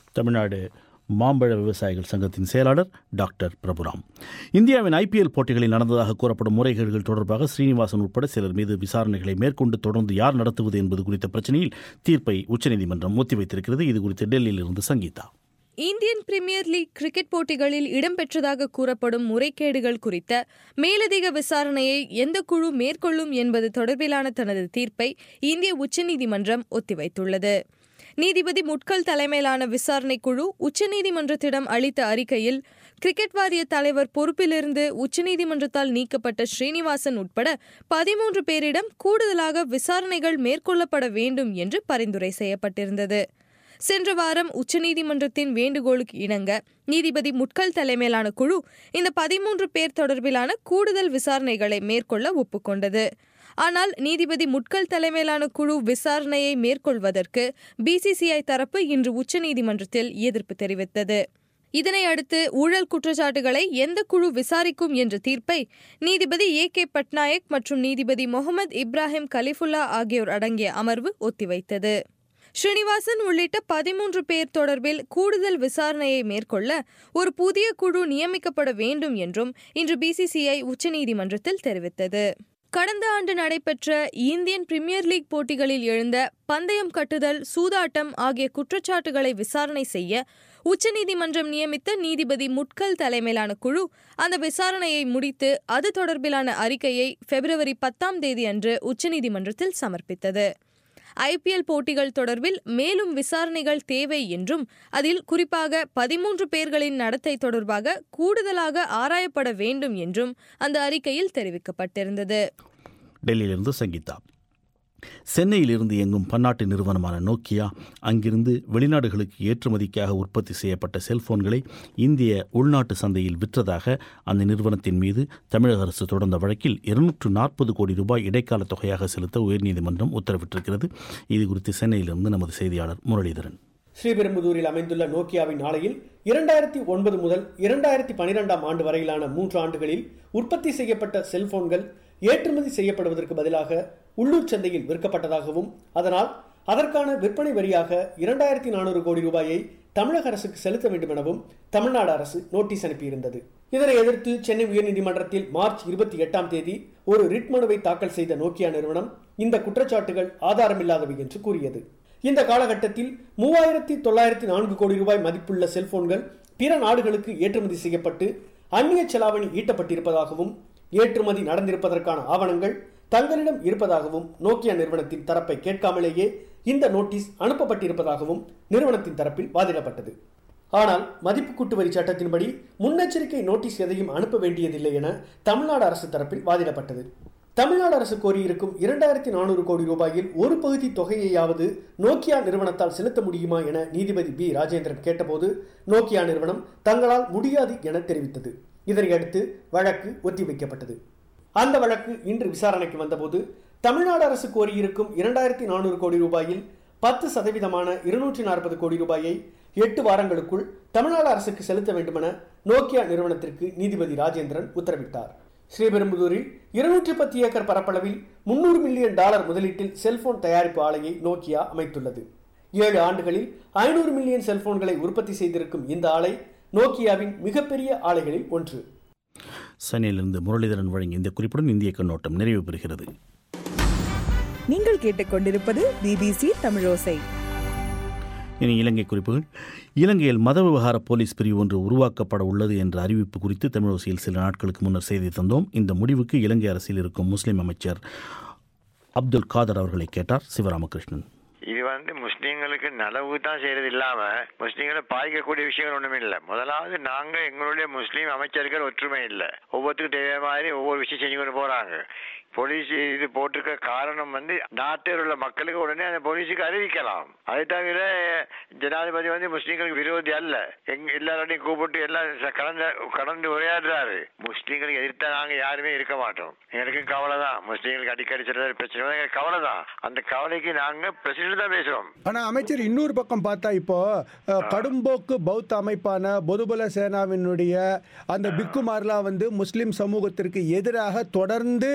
S1: தமிழ்நாடு மாம்பழ விவசாயிகள் சங்கத்தின் செயலாளர் டாக்டர் பிரபுராம். இந்தியாவின் ஐபிஎல் போட்டிகளில் நடந்ததாக கூறப்படும் முறைகேடுகள் தொடர்பாக ஸ்ரீனிவாசன் உட்பட சிலர் மீது விசாரணைகளை மேற்கொண்டு தொடர்ந்து யார் நடத்துவது என்பது குறித்த பிரச்சனையில் தீர்ப்பை உச்சநீதிமன்றம் ஒத்திவைத்திருக்கிறது. இது குறித்து டெல்லியிலிருந்து Sangeetha.
S10: Indian Premier League cricket போட்டிகளில் இடம்பெற்றதாக கூறப்படும் முறைகேடுகள் குறித்த மேலதிக விசாரணையை எந்த குழு மேற்கொள்ளும் என்பது தொடர்பிலான தனது தீர்ப்பை இந்திய உச்சநீதிமன்றம் ஒத்திவைத்துள்ளது. நீதிபதி முட்கல் தலைமையிலான விசாரணை குழு உச்சநீதிமன்றத்திடம் அளித்த அறிக்கையில் கிரிக்கெட் வாரிய தலைவர் பொறுப்பிலிருந்து உச்சநீதிமன்றத்தால் நீக்கப்பட்ட ஸ்ரீனிவாசன் உட்பட பதிமூன்று பேரிடம் கூடுதலாக விசாரணைகள் மேற்கொள்ளப்பட வேண்டும் என்று பரிந்துரை செய்யப்பட்டிருந்தது. சென்ற வாரம் உச்சநீதிமன்றத்தின் வேண்டுகோளுக்கு இணங்க நீதிபதி முட்கல் தலைமையிலான குழு இந்த பதிமூன்று பேர் தொடர்பிலான கூடுதல் விசாரணைகளை மேற்கொள்ள ஒப்புக்கொண்டது. ஆனால் நீதிபதி முட்கல் தலைமையிலான குழு விசாரணையை மேற்கொள்வதற்கு பிசிசிஐ தரப்பு இன்று உச்சநீதிமன்றத்தில் எதிர்ப்பு தெரிவித்தது. இதனையடுத்து ஊழல் குற்றச்சாட்டுகளை எந்த குழு விசாரிக்கும் என்ற தீர்ப்பை நீதிபதி ஏ கே பட்நாயக் மற்றும் நீதிபதி முகமது இப்ராஹிம் கலிஃபுல்லா ஆகியோர் அடங்கிய அமர்வு ஒத்திவைத்தது. ஸ்ரீனிவாசன் உள்ளிட்ட பதிமூன்று பேர் தொடர்பில் கூடுதல் விசாரணையை மேற்கொள்ள ஒரு புதிய குழு நியமிக்கப்பட வேண்டும் என்றும் இன்று பிசிசிஐ உச்சநீதிமன்றத்தில் தெரிவித்தது. கடந்த ஆண்டு நடைபெற்ற இந்தியன் பிரீமியர் லீக் போட்டிகளில் எழுந்த பந்தயம் கட்டுதல், சூதாட்டம் ஆகிய குற்றச்சாட்டுகளை விசாரணை செய்ய உச்சநீதிமன்றம் நியமித்த நீதிபதி முட்கல் தலைமையிலான குழு அந்த விசாரணையை முடித்து அது தொடர்பிலான அறிக்கையை பிப்ரவரி பத்தாம் தேதி அன்று உச்சநீதிமன்றத்தில் சமர்ப்பித்தது. ஐபிஎல் போட்டிகள் தொடர்பில் மேலும் விசாரணைகள் தேவை என்றும் அதில் குறிப்பாக பதிமூன்று பேர்களின் நடத்தை தொடர்பாக கூடுதலாக ஆராயப்பட வேண்டும் என்றும் அந்த அறிக்கையில் தெரிவிக்கப்பட்டிருந்தது.
S1: டெல்லியிலிருந்து சங்கீதா. சென்னையிலிருந்து இயங்கும் பன்னாட்டு நிறுவனமான நோக்கியா அங்கிருந்து வெளிநாடுகளுக்கு ஏற்றுமதிக்காக உற்பத்தி செய்யப்பட்ட செல்போன்களை இந்திய உள்நாட்டு சந்தையில் விற்றதாக அந்த நிறுவனத்தின் மீது தமிழக அரசு தொடர்ந்த வழக்கில் இருநூற்று நாற்பது கோடி ரூபாய் இடைக்கால தொகையாக செலுத்த உயர்நீதிமன்றம் உத்தரவிட்டிருக்கிறது. இது குறித்து சென்னையிலிருந்து நமது செய்தியாளர் முரளிதரன்.
S11: ஸ்ரீபெரும்புதூரில் அமைந்துள்ள நோக்கியாவின் ஆலையில் இரண்டாயிரத்தி ஒன்பது முதல் இரண்டாயிரத்தி பனிரெண்டாம் ஆண்டு வரையிலான மூன்று ஆண்டுகளில் உற்பத்தி செய்யப்பட்ட செல்போன்கள் ஏற்றுமதி செய்யப்படுவதற்கு பதிலாக உள்ளூர் சந்தையில் விற்கப்பட்டதாகவும் அதனால் அதற்கான விற்பனை வரியாக இரண்டாயிரத்தி நானூறு கோடி ரூபாயை தமிழக அரசுக்கு செலுத்த வேண்டும் எனவும் தமிழ்நாடு அரசு நோட்டீஸ் அனுப்பியிருந்தது. இதனை எதிர்த்து சென்னை உயர்நீதிமன்றத்தில் மார்ச் இருபத்தி எட்டாம் தேதி ஒரு ரிட் மனுவை தாக்கல் செய்த நோக்கியா நிறுவனம் இந்த குற்றச்சாட்டுகள் ஆதாரமில்லாதவை என்று கூறியது. இந்த காலகட்டத்தில் மூவாயிரத்தி தொள்ளாயிரத்தி நான்கு கோடி ரூபாய் மதிப்புள்ள செல்போன்கள் பிற நாடுகளுக்கு ஏற்றுமதி செய்யப்பட்டு அந்நிய செலாவணி ஈட்டப்பட்டிருப்பதாகவும் ஏற்றுமதி நடந்திருப்பதற்கான ஆவணங்கள் தங்களிடம் இருப்பதாகவும் நோக்கியா நிறுவனத்தின் தரப்பை கேட்காமலேயே இந்த நோட்டீஸ் அனுப்பப்பட்டிருப்பதாகவும் நிறுவனத்தின் தரப்பில் வாதிடப்பட்டது. ஆனால் மதிப்பு கூட்டு வரி சட்டத்தின்படி முன்னெச்சரிக்கை நோட்டீஸ் எதையும் அனுப்ப வேண்டியதில்லை என தமிழ்நாடு அரசு தரப்பில் வாதிடப்பட்டது. தமிழ்நாடு அரசு கோரியிருக்கும் இரண்டாயிரத்தி நானூறு கோடி ரூபாயில் ஒரு பகுதி தொகையையாவது நோக்கியா நிறுவனத்தால் செலுத்த முடியுமா என நீதிபதி பி ராஜேந்திரன் கேட்டபோது நோக்கியா நிறுவனம் தங்களால் முடியாது என தெரிவித்தது. இதனையடுத்து வழக்கு ஒத்திவைக்கப்பட்டது. அந்த வழக்கு இன்று விசாரணைக்கு வந்தபோது தமிழ்நாடு அரசு கோரியிருக்கும் இரண்டாயிரத்தி நானூறு கோடி ரூபாயில் பத்து சதவீதமான இருநூற்றி நாற்பது கோடி ரூபாயை எட்டு வாரங்களுக்குள் தமிழ்நாடு அரசுக்கு செலுத்த வேண்டுமென நோக்கியா நிறுவனத்திற்கு நீதிபதி ராஜேந்திரன் உத்தரவிட்டார். ஸ்ரீபெரும்புதூரில் இருநூற்றி பத்து ஏக்கர் பரப்பளவில் முன்னூறு மில்லியன் டாலர் முதலீட்டில் செல்போன் தயாரிப்பு ஆலையை நோக்கியா அமைத்துள்ளது. ஏழு ஆண்டுகளில் ஐநூறு மில்லியன் செல்போன்களை உற்பத்தி செய்திருக்கும் இந்த ஆலை நோக்கியாவின் மிகப்பெரிய ஆலைகளில் ஒன்று.
S1: சென்னையிலிருந்து முரளிதரன் வழங்கிய இந்த குறிப்புடன் இந்திய கண்ணோட்டம் நிறைவு பெறுகிறது.
S12: நீங்கள் கேட்டுக்கொண்டிருப்பது பிபிசி தமிழோசை.
S1: இனி இலங்கை குறிப்புகள். இலங்கையில் மத விவகார போலீஸ் பிரிவு ஒன்று உருவாக்கப்பட உள்ளது என்ற அறிவிப்பு குறித்து தமிழோசையில் சில நாட்களுக்கு முன்னர் செய்தி தந்தோம். இந்த முடிவுக்கு இலங்கை அரசில் இருக்கும் முஸ்லிம் அமைச்சர் அப்துல் காதர் அவர்களை கேட்டார் சிவராமகிருஷ்ணன்.
S3: இது வந்து முஸ்லீம்களுக்கு நலவு தான் செய்யறது இல்லாம முஸ்லீம்களை பாதிக்கக்கூடிய விஷயங்கள் ஒண்ணுமே இல்லை. முதலாவது நாங்க எங்களுடைய முஸ்லீம் அமைச்சர்கள் ஒற்றுமை இல்லை. ஒவ்வொருத்துக்கும் தேவையான மாதிரி ஒவ்வொரு விஷயம் செஞ்சு கொண்டு போறாங்க. போலீஸ் இது போட்டிருக்க காரணம் வந்து நாட்டில் உள்ள மக்களுக்கு உடனே அந்த போலீஸுக்கு அறிவிக்கலாம். அதை தவிர ஜனாதிபதி வந்து முஸ்லீம்களுக்கு விரோதி அல்ல. எங்க எல்லாரோடையும் கூப்பிட்டு எல்லாம் கடந்து கடந்து உரையாடுறாரு. முஸ்லீம்களுக்கு எதிர்த்தா நாங்க யாருமே இருக்க மாட்டோம். எங்களுக்கு கவலை தான். முஸ்லீம்களுக்கு அடிக்கடி சில பிரச்சனை எங்களுக்கு கவலை தான். அந்த கவலைக்கு நாங்க பிரசிடண்ட் தான் பேசுவோம்.
S5: ஆனா அமைச்சர் இன்னொரு பக்கம் பார்த்தா இப்போ கடும்போக்கு பௌத்த அமைப்பான பொதுபல சேனாவினுடைய அந்த பிக்குமார்லாம் வந்து முஸ்லிம் சமூகத்திற்கு எதிராக தொடர்ந்து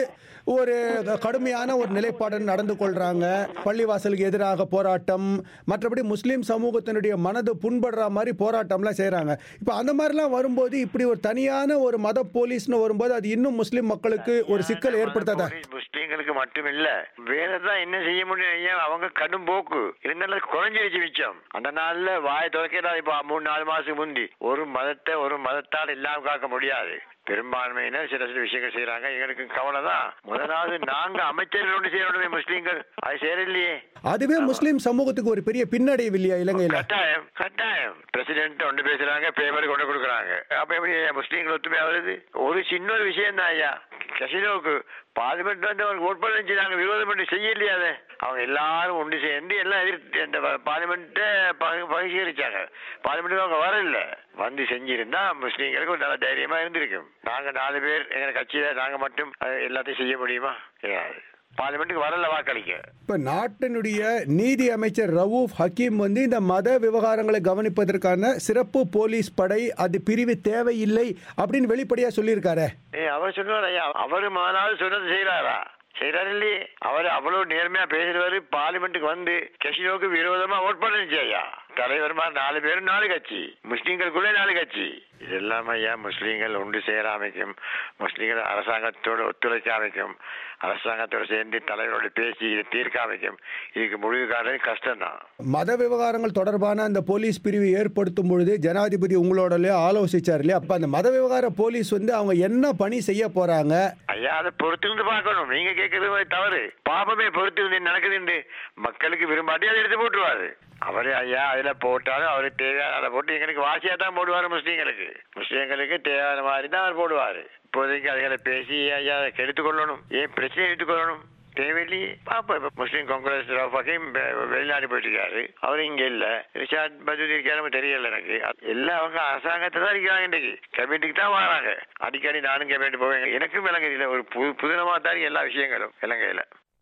S5: ஒரு கடுமையான ஒரு நிலைப்பாடு நடந்து கொள்றாங்க. பள்ளிவாசலுக்கு எதிராக போராட்டம், மற்றபடி முஸ்லீம் சமூகத்தினுடைய மனது புண்படுற மாதிரி போராட்டம்லாம் செய்கிறாங்க. இப்போ அந்த மாதிரிலாம் வரும்போது இப்படி ஒரு தனியான ஒரு மத போலீஸ்னு வரும்போது அது இன்னும் முஸ்லீம் மக்களுக்கு ஒரு சிக்கல் ஏற்படுத்தாதா?
S3: முஸ்லீம்களுக்கு மட்டும் இல்ல, வேறதான் என்ன செய்ய முடியும், அவங்க கடும் போக்கு இருந்தாலும் குறைஞ்சிருச்சு மிச்சம். அந்த நாள்ல வாய் துறக்கிறா. இப்ப மூணு நாலு மாசத்துக்கு முந்தி ஒரு மதத்தை ஒரு மதத்தால் இல்லாம காக்க முடியாது. பெரும்பான்மையினர் சில சில விஷயங்கள் செய்யறாங்க. எங்களுக்கு கவலை தான். முதலாவது நாங்க அமைச்சர்கள் ஒன்று செய்யணுமே, முஸ்லீம்கள் அது செய்யலையே.
S5: அதுவே முஸ்லீம் சமூகத்துக்கு ஒரு பெரிய பின்னடைவு இல்லையா இலங்கையில?
S3: கட்டாயம் கட்டாயம். பிரசிடென்ட் ஒன்று பேசுறாங்க, பேப்பர் கொண்டு கொடுக்குறாங்க. அப்ப எப்படி முஸ்லீம்கள் ஒத்துமை ஆகுது? ஒரு சின்ன ஒரு விஷயம் தான் ஐயா. கசினோவுக்கு பார்லிமெண்ட் வந்து அவங்க ஓட் பண்ணி நாங்க விரோதம் பண்ணி செய்யலையா? அதை அவங்க எல்லாரும் ஒன்று சேர்ந்து எல்லாம் எதிர்த்து அந்த பார்லிமெண்ட்டை பகிஷ்கரிச்சாங்க. பார்லிமெண்ட்டுக்கு அவங்க வரல, வந்து செஞ்சிருந்தா முஸ்லீம்களுக்கு ஒரு நல்ல தைரியமா இருந்திருக்கும். நாங்க நாலு பேர் எங்க கட்சியில நாங்க மட்டும் எல்லாத்தையும் செய்ய முடியுமா? கிடையாது. பார்லிமெண்ட்டுக்கு வரல வாக்களிக்க.
S5: இப்ப நாட்டினுடைய நீதி அமைச்சர் ரவூப் ஹக்கீம் வந்து இந்த மத விவகாரங்களை கவனிப்பதற்கான சிறப்பு போலீஸ் படை அது பிரிவு தேவையில்லை அப்படின்னு வெளிப்படையா சொல்லியிருக்காரு.
S3: ஏ அவர் சொன்னார் ஐயா, அவரு மாநாடு சொன்னது செய்யறாரா? செய்யறாரு இல்லையே. அவர் அவ்வளவு நேர்மையா பேசுறவரு பார்லிமெண்ட்டுக்கு வந்து கசினோவுக்கு விரோதமா ஓட் பண்ணுச்சு ஐயா. தலைவர்மா நாலு பேரும் நாலு கட்சி, முஸ்லீம்களுக்குள்ளே நாலு கட்சி. இதெல்லாம் ஐயா முஸ்லீம்கள் ஒன்று சேர அமைக்கும், முஸ்லீம்கள் அரசாங்கத்தோடு ஒத்துழைக்க அமைக்கும், அரசாங்கத்தோடு சேர்ந்து தலைவரோடு பேசி இதை தீர்க்க அமைக்கும். இதுக்கு முடிவு காரணம் கஷ்டம்தான்.
S5: மத விவகாரங்கள் தொடர்பான அந்த போலீஸ் பிரிவு ஏற்படுத்தும் பொழுது ஜனாதிபதி உங்களோட ஆலோசிச்சார் இல்லையா? அப்ப அந்த மத விவகார போலீஸ் வந்து அவங்க என்ன பணி செய்ய போறாங்க?
S3: ஐயா அதை பொறுத்திருந்து பார்க்கணும். நீங்க கேட்கறது தவறு. பாபமே பொறுத்திருந்து நடக்குது. மக்களுக்கு விரும்பாட்டி அதை எடுத்து போட்டுருவாரு அவரு. ஐயா அதுல போட்டாலும் அவருக்கு தேவையான அதை போட்டு எங்களுக்கு வாசியா தான் போடுவாரு. முஸ்லீம்களுக்கு முஸ்லீம்களுக்கு தேவையான மாதிரி தான் அவர் போடுவாரு. இப்போதைக்கு அதுகளை பேசி ஐயா எடுத்துக்கொள்ளணும். ஏன் பிரச்சனை எடுத்துக்கொள்ளணும் தேவையில்லையே. பாப்பா இப்ப முஸ்லீம் காங்கிரஸ் வெளிநாடு போயிட்டு இருக்காரு, அவரு இங்க இல்ல. ரிஷாத் பதுதி இருக்காரு தெரியல எனக்கு. எல்லாம் அவங்க அரசாங்கத்தை தான் இருக்கிறாங்க. இன்னைக்கு கேபினட்டுக்கு தான் வராங்க. அடிக்கடி நானும் கேபினட் போவேன். எனக்கும் இலங்கையில ஒரு புது புதினமா தான் எல்லா விஷயங்களும் இலங்கையில.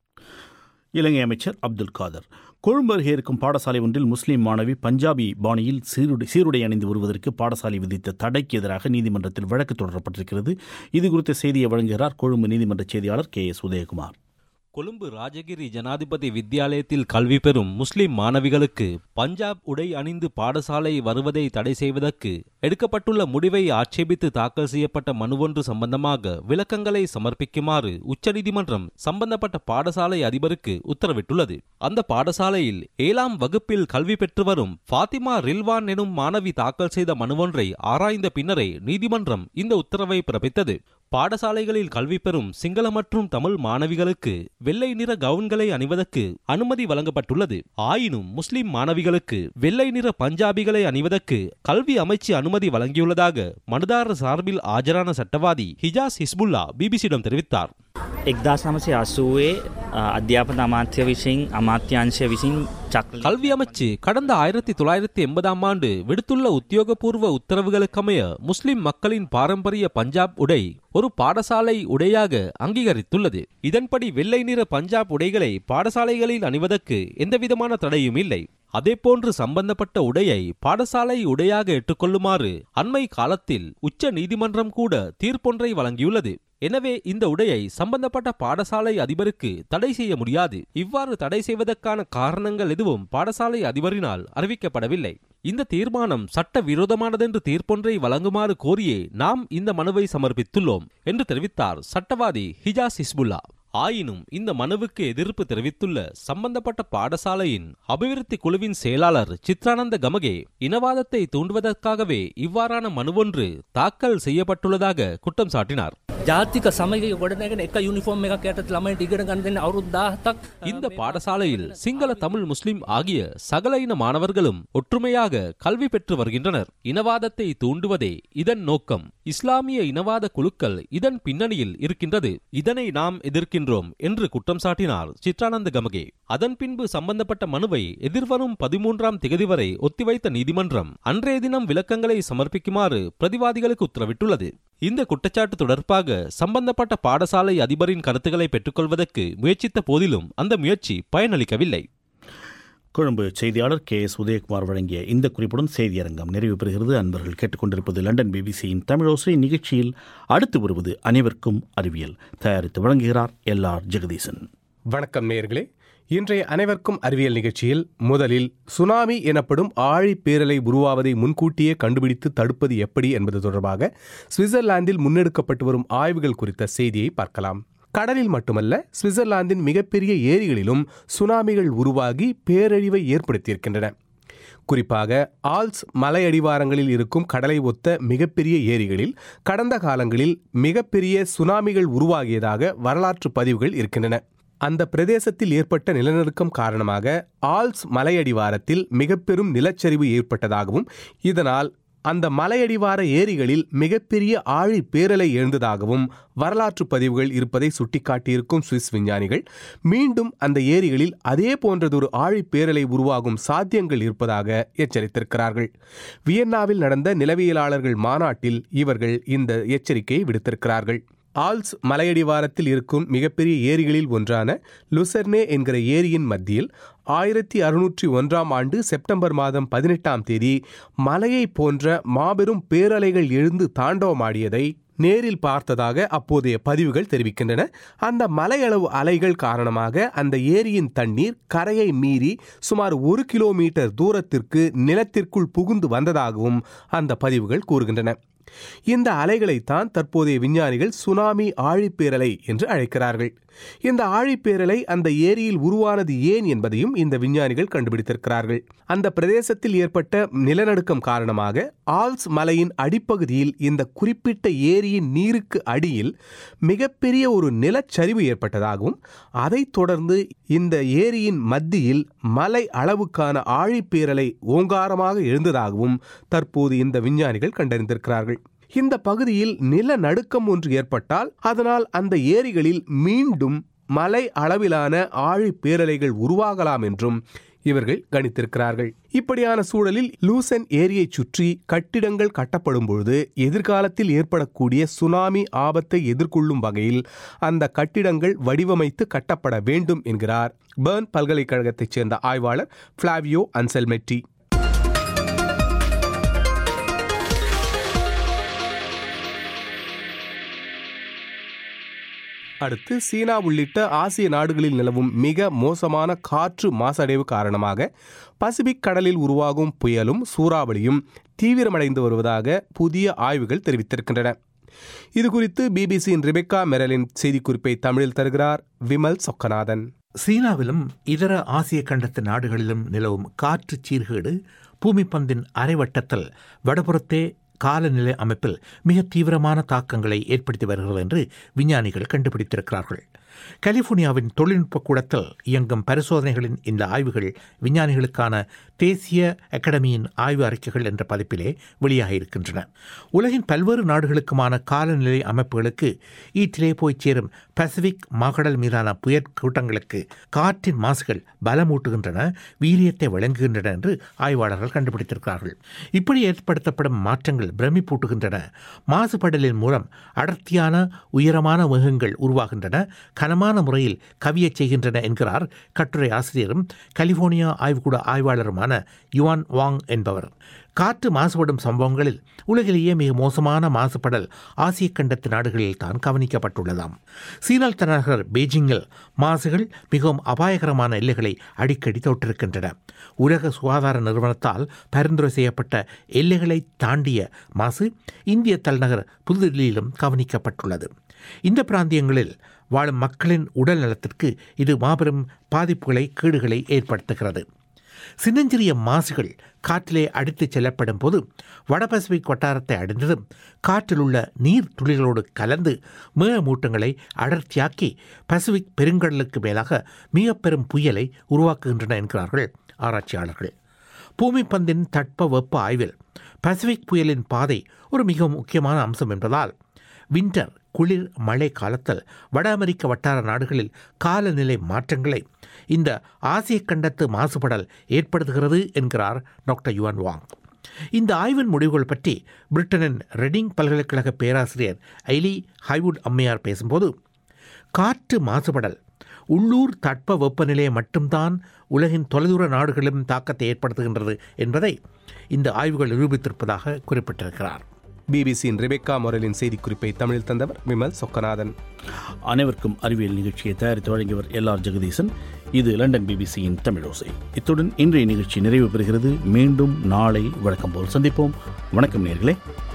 S1: இலங்கை அமைச்சர் அப்துல் காதர். கொழும்பு அருகே இருக்கும் பாடசாலை ஒன்றில் முஸ்லீம் மாணவி பஞ்சாபி பாணியில் சீருடை சீருடை அணிந்து வருவதற்கு பாடசாலை விதித்த தடைக்கு எதிராக நீதிமன்றத்தில் வழக்கு தொடரப்பட்டிருக்கிறது. இது குறித்த செய்தியை வழங்குகிறார் கொழும்பு நீதிமன்ற செய்தியாளர் கே எஸ் உதயகுமார்.
S13: கொழும்பு ராஜகிரி ஜனாதிபதி வித்தியாலயத்தில் கல்வி பெறும் முஸ்லிம் மாணவிகளுக்கு பஞ்சாப் உடை அணிந்து பாடசாலை வருவதை தடை செய்வதற்கு எடுக்கப்பட்டுள்ள முடிவை ஆட்சேபித்து தாக்கல் செய்யப்பட்ட மனுவொன்று சம்பந்தமாக விளக்கங்களை சமர்ப்பிக்குமாறு உச்சநீதிமன்றம் சம்பந்தப்பட்ட பாடசாலை அதிபருக்கு உத்தரவிட்டுள்ளது. அந்த பாடசாலையில் ஏழாம் வகுப்பில் கல்வி பெற்று வரும் ஃபாத்திமா ரில்வான் எனும் மாணவி தாக்கல் செய்த மனுவொன்றை ஆராய்ந்த பின்னரே நீதிமன்றம் இந்த உத்தரவை பிறப்பித்தது. பாடசாலைகளில் கல்வி பெறும் சிங்கள மற்றும் தமிழ் மாணவிகளுக்கு வெள்ளை நிற கவுன்களை அணிவதற்கு அனுமதி வழங்கப்பட்டுள்ளது. ஆயினும் முஸ்லிம் மாணவிகளுக்கு வெள்ளை நிற பஞ்சாபிகளை அணிவதற்கு கல்வி அமைச்சு அனுமதி வழங்கியுள்ளதாக மனுதாரர் சார்பில் ஆஜரான சட்டவாதி ஹிஜாஸ் ஹிஸ்புல்லா பிபிசியிடம் தெரிவித்தார்.
S14: එක්දාස් නවසිය අසූවේ අධ්‍යාපන අමාත්‍ය විසින් අමාත්‍යංශය විසින්
S13: கல்வி அமைச்சு கடந்த ஆயிரத்தி தொள்ளாயிரத்தி எண்பதாம் ஆண்டு விடுத்துள்ள உத்தியோகபூர்வ உத்தரவுகளுக்கமைய முஸ்லிம் மக்களின் பாரம்பரிய பஞ்சாப் உடை ஒரு பாடசாலை உடையாக அங்கீகரித்துள்ளது. இதன்படி வெள்ளை நிற பஞ்சாப் உடைகளை பாடசாலைகளில் அணிவதற்கு எந்தவிதமான தடையும் இல்லை. அதேபோன்று சம்பந்தப்பட்ட உடையை பாடசாலை உடையாக ஏற்றுக்கொள்ளுமாறு அண்மை காலத்தில் உச்ச நீதிமன்றம் கூட தீர்ப்பொன்றை வழங்கியுள்ளது. எனவே இந்த உடையை சம்பந்தப்பட்ட பாடசாலை அதிபருக்கு தடை செய்ய முடியாது. இவ்வாறு தடை செய்வதற்கான காரணங்கள் எதுவும் பாடசாலை அதிபரினால் அறிவிக்கப்படவில்லை. இந்த தீர்மானம் சட்ட விரோதமானதென்று தீர்ப்பொன்றை வழங்குமாறு கோரியே நாம் இந்த மனுவை சமர்ப்பித்துள்ளோம் என்று தெரிவித்தார் சட்டவாதி ஹிஜாஸ் ஹிஸ்புல்லா. ஆயினும் இந்த மனுவுக்கு எதிர்ப்பு தெரிவித்துள்ள சம்பந்தப்பட்ட பாடசாலையின் அபிவிருத்தி குழுவின் செயலாளர் சித்ரானந்த கமகே இனவாதத்தை தூண்டுவதற்காகவே இவ்வாறான மனுவொன்று தாக்கல் செய்யப்பட்டுள்ளதாக குற்றம் சாட்டினார்.
S14: ජාතික සමගිය ගොඩනැගෙන එක යුනිෆෝම් එකක් යටතේ ළමයින්ට ඉගෙන ගන්න දෙන්න අවුරුදු දහසක්
S13: இந்த பாடசாலையில் சிங்கள தமிழ் முஸ்லிம் ஆகிய சகல இன மாணவர்களும் ஒற்றுமையாக கல்வி பெற்று வருகின்றனர். இனவாதத்தை தூண்டுவதே இதன் நோக்கம். இஸ்லாமிய இனவாத குழுக்கள் இதன் பின்னணியில் இருக்கின்றது. இதனை நாம் எதிர்க்கின்றோம் என்று குற்றம் சாட்டினார் சித்ரானந்த கமகே. அதன் பின்பு சம்பந்தப்பட்ட மனுவை எதிர்வரும் பதிமூன்றாம் திகதி வரை ஒத்திவைத்த நீதிமன்றம் அன்றைய தினம் விளக்கங்களை சமர்ப்பிக்குமாறு பிரதிவாதிகளுக்கு உத்தரவிட்டுள்ளது. இந்த குற்றச்சாட்டு தொடர்பாக சம்பந்தப்பட்ட பாடசாலை அதிபரின் கருத்துக்களை பெற்றுக்கொள்வதற்கு முயற்சித்த போதிலும் அந்த முயற்சி பயனளிக்கவில்லை.
S1: கொழும்பு செய்தியாளர் கே எஸ் உதயகுமார் வழங்கிய இந்த குறிப்புடன் செய்தியரங்கம் நிறைவு பெறுகிறது. அன்பர்கள் கேட்டுக்கொண்டிருப்பது லண்டன் பிபிசியின் தமிழோசை. நிகழ்ச்சியில் அடுத்து வருவது அனைவருக்கும் அறிவியல். தயாரித்து வழங்குகிறார் எல் ஆர் ஜெகதீசன்.
S15: வணக்கம் நேயர்களே. இன்றைய அனைவருக்கும் அறிவியல் நிகழ்ச்சியில் முதலில் சுனாமி எனப்படும் ஆழி பேரலை உருவாவதை முன்கூட்டியே கண்டுபிடித்து தடுப்பது எப்படி என்பது தொடர்பாக சுவிட்சர்லாந்தில் முன்னெடுக்கப்பட்டு வரும் ஆய்வுகள் குறித்த செய்தியை பார்க்கலாம். கடலில் மட்டுமல்ல, சுவிட்சர்லாந்தின் மிகப்பெரிய ஏரிகளிலும் சுனாமிகள் உருவாகி பேரழிவை ஏற்படுத்தியிருக்கின்றன. குறிப்பாக ஆல்ஸ் மலை அடிவாரங்களில் இருக்கும் கடலை ஒத்த மிகப்பெரிய ஏரிகளில் கடந்த காலங்களில் மிகப்பெரிய சுனாமிகள் உருவாகியதாக வரலாற்று பதிவுகள் இருக்கின்றன. அந்த பிரதேசத்தில் ஏற்பட்ட நிலநடுக்கம் காரணமாக ஆல்ஸ் மலையடிவாரத்தில் மிக பெரும் நிலச்சரிவு ஏற்பட்டதாகவும் இதனால் அந்த மலையடிவார ஏரிகளில் மிகப்பெரிய ஆழி பேரலை எழுந்ததாகவும் வரலாற்று பதிவுகள் இருப்பதை சுட்டிக்காட்டியிருக்கும் சுவிஸ் விஞ்ஞானிகள் மீண்டும் அந்த ஏரிகளில் அதே போன்றதொரு ஆழி பேரலை உருவாகும் சாத்தியங்கள் இருப்பதாக எச்சரித்திருக்கிறார்கள். வியன்னாவில் நடந்த நிலவியலாளர்கள் மாநாட்டில் இவர்கள் இந்த எச்சரிக்கையை விடுத்திருக்கிறார்கள். ஆல்ஸ் மலையடிவாரத்தில் இருக்கும் மிகப்பெரிய ஏரிகளில் ஒன்றான லுசர்னே என்கிற ஏரியின் மத்தியில் ஆயிரத்தி அறுநூற்றி ஒன்றாம் ஆண்டு செப்டம்பர் மாதம் பதினெட்டாம் தேதி மலையை போன்ற மாபெரும் பேரலைகள் எழுந்து தாண்டவமாடியதை நேரில் பார்த்ததாக அப்போதைய பதிவுகள் தெரிவிக்கின்றன. அந்த மலையளவு அலைகள் காரணமாக அந்த ஏரியின் தண்ணீர் கரையை மீறி சுமார் ஒரு கிலோமீட்டர் தூரத்திற்கு நிலத்திற்குள் புகுந்து வந்ததாகவும் அந்த பதிவுகள் கூறுகின்றன. இந்த அலைகளைத்தான் தற்போதைய விஞ்ஞானிகள் சுனாமி ஆழிப்பேரலை என்று அழைக்கிறார்கள். இந்த ஆழிப்பேரலை அந்த ஏரியில் உருவானது ஏன் என்பதையும் இந்த விஞ்ஞானிகள் கண்டுபிடித்திருக்கிறார்கள். அந்த பிரதேசத்தில் ஏற்பட்ட நிலநடுக்கம் காரணமாக ஆல்ஸ் மலையின் அடிப்பகுதியில் இந்த குறிப்பிட்ட ஏரியின் நீருக்கு அடியில் மிகப்பெரிய ஒரு நிலச்சரிவு ஏற்பட்டதாகவும் அதைத் தொடர்ந்து இந்த ஏரியின் மத்தியில் மலை அளவுக்கான ஆழிப்பேரலை ஓங்காரமாக எழுந்ததாகவும் தற்போது இந்த விஞ்ஞானிகள் கண்டறிந்திருக்கிறார்கள். இந்த பகுதியில் நிலநடுக்கம் ஒன்று ஏற்பட்டால் அதனால் அந்த ஏரிகளில் மீண்டும் மலை அளவிலான ஆழி பேரலைகள் உருவாகலாம் என்றும் இவர்கள் கணித்திருக்கிறார்கள். இப்படியான சூழலில் லூசன் ஏரியை சுற்றி கட்டிடங்கள் கட்டப்படும் பொழுது எதிர்காலத்தில் ஏற்படக்கூடிய சுனாமி ஆபத்தை எதிர்கொள்ளும் வகையில் அந்த கட்டிடங்கள் வடிவமைத்து கட்டப்பட வேண்டும் என்கிறார் பெர்ன் பல்கலைக்கழகத்தைச் சேர்ந்த ஆய்வாளர் ஃபிளாவியோ அன்செல்மெட்டி. அடுத்து, சீனா உள்ளிட்ட ஆசிய நாடுகளில் நிலவும் மிக மோசமான காற்று மாசடைவு காரணமாக பசிபிக் கடலில் உருவாகும் புயலும் சூறாவளியும் தீவிரமடைந்து வருவதாக புதிய ஆய்வுகள் தெரிவித்திருக்கின்றன. இதுகுறித்து பிபிசியின் ரிபெக்கா மெரலின் செய்திக்குறிப்பை தமிழில் தருகிறார் விமல் சொக்கநாதன்.
S16: சீனாவிலும் இதர ஆசிய கண்டத்து நாடுகளிலும் நிலவும் காற்று சீர்கேடு பூமிப்பந்தின் அரைவட்டத்தில் வடபுறத்தே காலநிலை அமைப்பில் மிக தீவிரமான தாக்கங்களை ஏற்படுத்தி வருகிறது என்று விஞ்ஞானிகள் கண்டுபிடித்திருக்கிறார்கள். கலிபோர்னியாவின் தொழில்நுட்ப கூடத்தில் இயங்கும் பரிசோதனைகளின் இந்த ஆய்வுகள் விஞ்ஞானிகளுக்கான தேசிய அகாடமியின் ஆய்வு அறிக்கைகள் என்ற பதிப்பிலே வெளியாகியிருக்கின்றன. உலகின் பல்வேறு நாடுகளுக்குமான காலநிலை அமைப்புகளுக்கு ஈட்டிலே போய் சேரும் பசிபிக் மாகடல் மீதான புயற் கூட்டங்களுக்கு காற்றின் மாசுகள் பலமூட்டுகின்றன, வீரியத்தை வழங்குகின்றன என்று ஆய்வாளர்கள் கண்டுபிடித்திருக்கிறார்கள். இப்படி ஏற்படுத்தப்படும் மாற்றங்கள் பிரமிப்பூட்டுகின்றன. மாசுபடலின் மூலம் அடர்த்தியான உயரமான மேகங்கள் உருவாகின்றன, கனமான முறையில் கவியச் செய்கின்றன என்கிறார் கட்டுரை ஆசிரியரும் கலிபோர்னியா ஆய்வுக்கூட ஆய்வாளருமான யுவான் வாங் என்பவர். காற்று மாசுபடும் சம்பவங்களில் உலகிலேயே மிக மோசமான மாசுபடல் ஆசிய கண்டத்து நாடுகளில் தான் கவனிக்கப்பட்டுள்ளதாம். சீனா தலைநகர் பெய்ஜிங்கில் மாசுகள் மிகவும் அபாயகரமான எல்லைகளை அடிக்கடி தொட்டிருக்கின்றன. உலக சுகாதார நிறுவனத்தால் பரிந்துரை செய்யப்பட்ட எல்லைகளை தாண்டிய மாசு இந்திய தலைநகர் புதுதில்லியிலும் கவனிக்கப்பட்டுள்ளது. இந்த பிராந்தியங்களில் வாழும் மக்களின் உடல் நலத்திற்கு இது மாபெரும் பாதிப்புகளை கேடுகளை ஏற்படுத்துகிறது. சின்னஞ்சிறிய மாசுகள் காற்றிலே அடித்துச் செல்லப்படும் போது வட பசிபிக் வட்டாரத்தை அடைந்ததும் காற்றில் உள்ள நீர் துளிகளோடு கலந்து மேகமூட்டங்களை அடர்த்தியாக்கி பசிபிக் பெருங்கடலுக்கு மேலாக மிக பெரும் புயலை உருவாக்குகின்றன என்கிறார்கள் ஆராய்ச்சியாளர்கள். பூமி பந்தின் தட்ப வெப்ப ஆய்வில் பசிபிக் புயலின் பாதை ஒரு மிக முக்கியமான அம்சம் என்பதால் வின்டர் குளிர் மழை காலத்தில் வட அமெரிக்க வட்டார நாடுகளில் காலநிலை மாற்றங்களை இந்த ஆசிய கண்டத்து மாசுபடல் ஏற்படுத்துகிறது என்கிறார் டாக்டர் யுவான் வாங். இந்த ஆய்வின் முடிவுகள் பற்றி பிரிட்டனின் ரெடிங் பல்கலைக்கழக பேராசிரியர் ஐலி ஹைவுட் அம்மையார் பேசும்போது, காற்று மாசுபடல் உள்ளூர் தட்ப வெப்பநிலையை மட்டும்தான் உலகின் தொலைதூர நாடுகளிலும் தாக்கத்தை ஏற்படுத்துகின்றது என்பதை இந்த ஆய்வுகள் நிரூபித்திருப்பதாக குறிப்பிட்டிருக்கிறார்.
S15: பிபிசியின் ரெபெக்கா மொரலின் செய்திக்குறிப்பை தமிழில் தந்தவர் விமல் சொக்கநாதன்.
S1: அனைவருக்கும் அறிவியல் நிகழ்ச்சியை தயாரித்து வழங்கியவர் எல் ஆர் ஜெகதீசன். இது லண்டன் பிபிசியின் தமிழோசை. இத்துடன் இன்றைய நிகழ்ச்சி நிறைவு பெறுகிறது. மீண்டும் நாளை வழக்கம் போல் சந்திப்போம். வணக்கம் நேயர்களே.